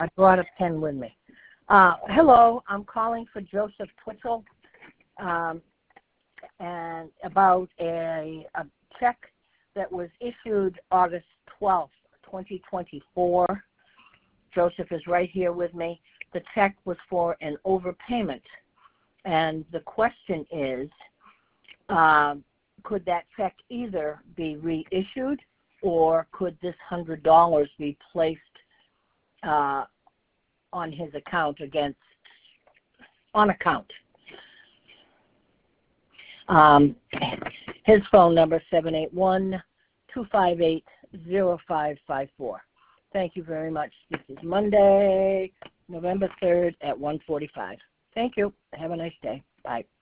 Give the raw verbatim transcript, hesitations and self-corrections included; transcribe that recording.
I brought a pen with me. Uh, hello, I'm calling for Joseph Twitchell um, and about a, a check that was issued August twelfth, twenty twenty-four. Joseph is right here with me. The check was for an overpayment, and the question is, uh, could that check either be reissued or could this one hundred dollars be placed uh, on his account against, on account? Um, his phone number, seven eight one, two five eight, zero five five four. Thank you very much. This is Monday, November third at one forty-five. Thank you. Have a nice day. Bye.